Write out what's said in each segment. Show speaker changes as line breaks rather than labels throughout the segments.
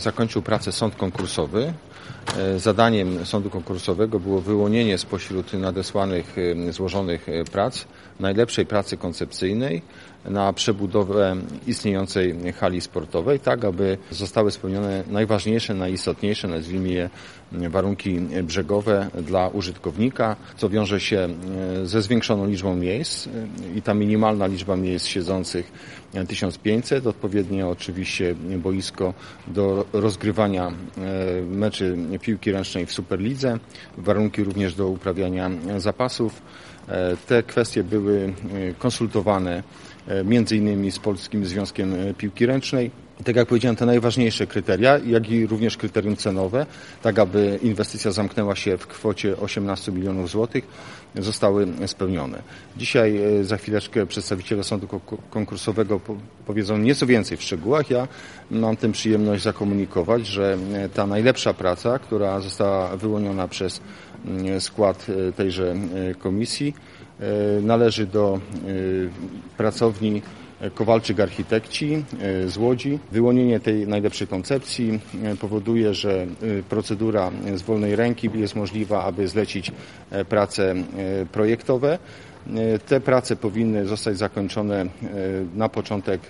Zakończył pracę sąd konkursowy. Zadaniem sądu konkursowego było wyłonienie spośród nadesłanych, złożonych prac najlepszej pracy koncepcyjnej na przebudowę istniejącej hali sportowej, tak aby zostały spełnione najważniejsze, najistotniejsze, nazwijmy je, warunki brzegowe dla użytkownika, co wiąże się ze zwiększoną liczbą miejsc i ta minimalna liczba miejsc siedzących 1500, odpowiednio oczywiście boisko do rozgrywania meczy piłki ręcznej w Superlidze, warunki również do uprawiania zapasów. Te kwestie były konsultowane między innymi z Polskim Związkiem Piłki Ręcznej. Tak jak powiedziałem, te najważniejsze kryteria, jak i również kryterium cenowe, tak aby inwestycja zamknęła się w kwocie 18 milionów złotych, zostały spełnione. Dzisiaj za chwileczkę przedstawiciele sądu konkursowego powiedzą nieco więcej w szczegółach. Ja mam tę przyjemność zakomunikować, że ta najlepsza praca, która została wyłoniona przez skład tejże komisji, należy do pracowni Kowalczyk Architekci z Łodzi. Wyłonienie tej najlepszej koncepcji powoduje, że procedura z wolnej ręki jest możliwa, aby zlecić prace projektowe. Te prace powinny zostać zakończone na początek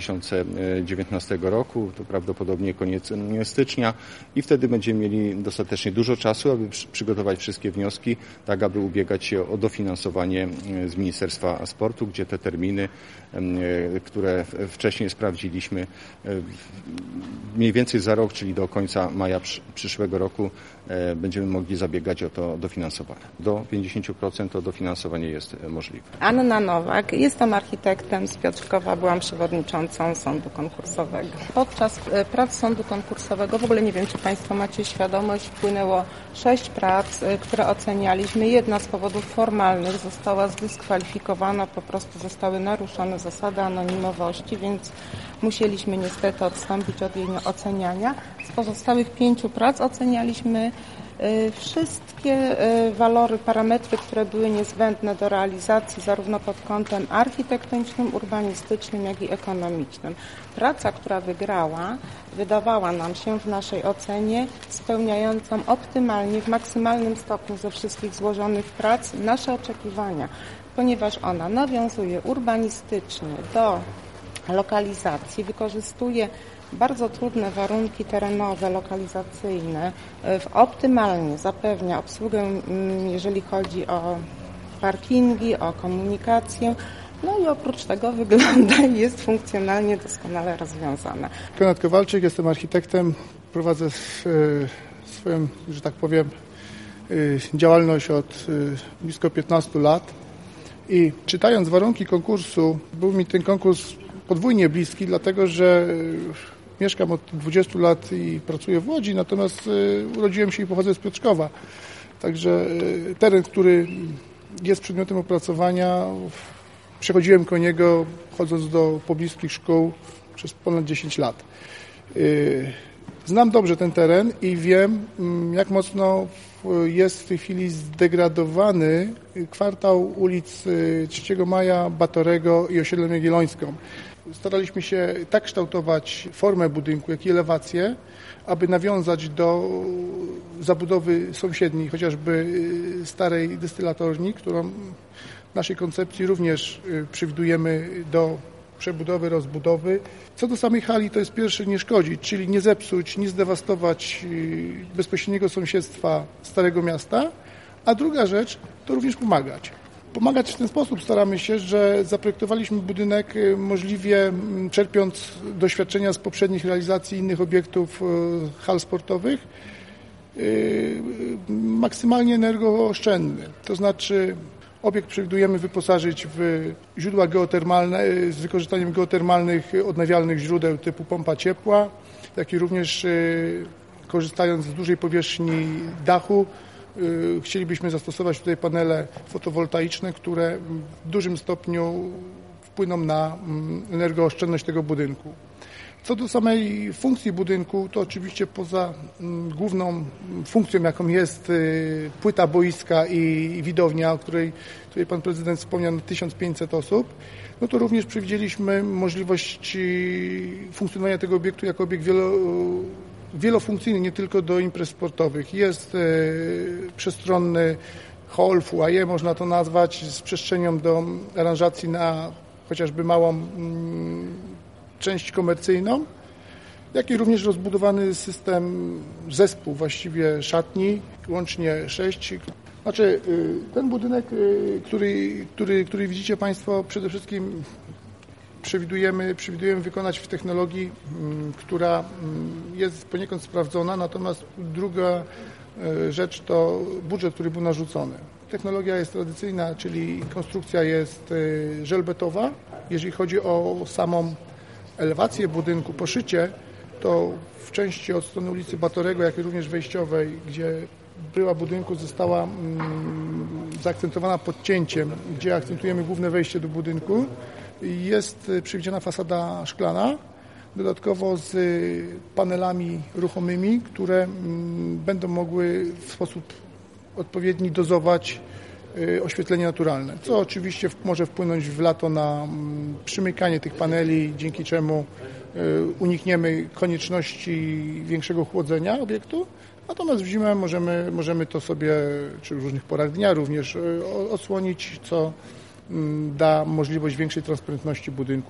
2019 roku, to prawdopodobnie koniec stycznia i wtedy będziemy mieli dostatecznie dużo czasu, aby przygotować wszystkie wnioski, tak aby ubiegać się o dofinansowanie z Ministerstwa Sportu, gdzie te terminy, które wcześniej sprawdziliśmy, mniej więcej za rok, czyli do końca maja przyszłego roku będziemy mogli zabiegać o to dofinansowanie. Do 50% to dofinansowanie jest możliwe.
Anna Nowak, jestem architektem z Piotrkowa, byłam przewodniczącą sądu konkursowego. Podczas prac sądu konkursowego, w ogóle nie wiem, czy Państwo macie świadomość, wpłynęło 6 prac, które ocenialiśmy. Jedna z powodów formalnych została zdyskwalifikowana, po prostu zostały naruszone zasady anonimowości, więc musieliśmy niestety odstąpić od jej oceniania. Z pozostałych 5 prac ocenialiśmy wszystkie walory, parametry, które były niezbędne do realizacji zarówno pod kątem architektonicznym, urbanistycznym, jak i ekonomicznym. Praca, która wygrała, wydawała nam się w naszej ocenie spełniającą optymalnie, w maksymalnym stopniu ze wszystkich złożonych prac nasze oczekiwania, ponieważ ona nawiązuje urbanistycznie do lokalizacji, wykorzystuje bardzo trudne warunki terenowe, lokalizacyjne, optymalnie zapewnia obsługę, jeżeli chodzi o parkingi, o komunikację, no i oprócz tego wygląda i jest funkcjonalnie doskonale rozwiązana.
Konrad Kowalczyk, jestem architektem, prowadzę swoją, że tak powiem, działalność od blisko 15 lat i czytając warunki konkursu, był mi ten konkurs podwójnie bliski, dlatego że mieszkam od 20 lat i pracuję w Łodzi, natomiast urodziłem się i pochodzę z Piotrkowa. Także teren, który jest przedmiotem opracowania, przechodziłem koło niego, chodząc do pobliskich szkół przez ponad 10 lat. Znam dobrze ten teren i wiem, jak mocno jest w tej chwili zdegradowany kwartał ulic 3 Maja, Batorego i Osiedlem Jagiellońską. Staraliśmy się tak kształtować formę budynku, jak i elewację, aby nawiązać do zabudowy sąsiedniej, chociażby starej destylatorni, którą w naszej koncepcji również przewidujemy do przebudowy, rozbudowy. Co do samej hali, to jest pierwsze nie szkodzić, czyli nie zepsuć, nie zdewastować bezpośredniego sąsiedztwa Starego Miasta, a druga rzecz to również pomagać. Pomagać w ten sposób staramy się, że zaprojektowaliśmy budynek możliwie czerpiąc doświadczenia z poprzednich realizacji innych obiektów hal sportowych, maksymalnie energooszczędny. To znaczy obiekt przewidujemy wyposażyć w źródła geotermalne z wykorzystaniem geotermalnych odnawialnych źródeł typu pompa ciepła, jak i również korzystając z dużej powierzchni dachu. Chcielibyśmy zastosować tutaj panele fotowoltaiczne, które w dużym stopniu wpłyną na energooszczędność tego budynku. Co do samej funkcji budynku, to oczywiście poza główną funkcją, jaką jest płyta boiska i widownia, o której tutaj pan prezydent wspomniał, na 1500 osób, no to również przewidzieliśmy możliwość funkcjonowania tego obiektu jako obiekt wielofunkcyjny, nie tylko do imprez sportowych. Jest przestronny hall, foyer, można to nazwać, z przestrzenią do aranżacji na chociażby małą część komercyjną, jak i również rozbudowany zespół właściwie szatni, łącznie 6. Znaczy, ten budynek, który widzicie Państwo, przede wszystkim przewidujemy wykonać w technologii, która jest poniekąd sprawdzona, natomiast druga rzecz to budżet, który był narzucony. Technologia jest tradycyjna, czyli konstrukcja jest żelbetowa. Jeżeli chodzi o samą elewację budynku, poszycie, to w części od strony ulicy Batorego, jak i również wejściowej, gdzie bryła budynku została zaakcentowana podcięciem, gdzie akcentujemy główne wejście do budynku, jest przewidziana fasada szklana, dodatkowo z panelami ruchomymi, które będą mogły w sposób odpowiedni dozować oświetlenie naturalne, co oczywiście może wpłynąć w lato na przymykanie tych paneli, dzięki czemu unikniemy konieczności większego chłodzenia obiektu, natomiast w zimę możemy to sobie, czy w różnych porach dnia również odsłonić, co da możliwość większej transparentności budynku.